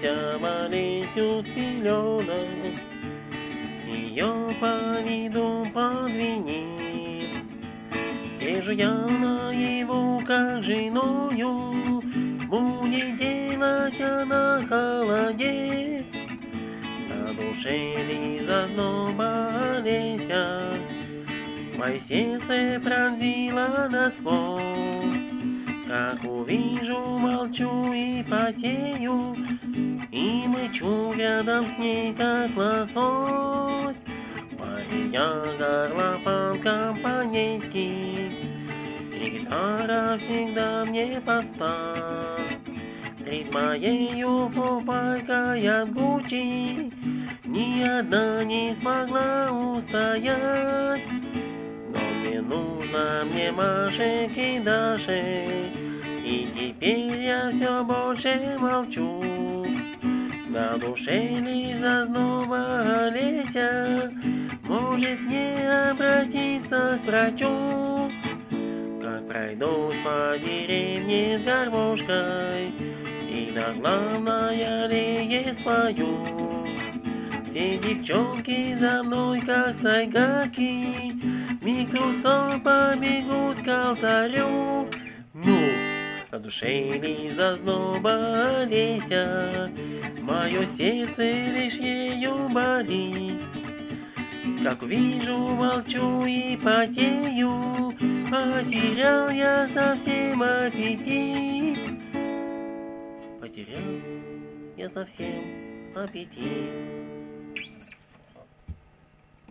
Вся болезнью с пеленок, ее поведу под венец. Ежу я на его как женою, будет делать она холодец. На душе лишь зазноба леся, мое сердце пронзило насквозь. Как увижу, молчу и потею, и мычу рядом с ней, как лосось. Моя горлопан компанейский, и гитара всегда мне подстать. Пред моею фуфайкой от Гуччи ни одна не смогла устоять. Но мне нужно Машек и Дашек, и теперь я все больше молчу. На душе лишь зазноба Леся, может не обратиться к врачу. Как пройдусь по деревне с гармошкой, и на главной аллее спою. Все девчонки за мной, как сайгаки, миг трусцой побегут к алтарю. Ну, на душе лишь зазноба Леся, мое сердце лишь ею болит. Как увижу, молчу и потею, потерял я совсем аппетит. Потерял я совсем аппетит.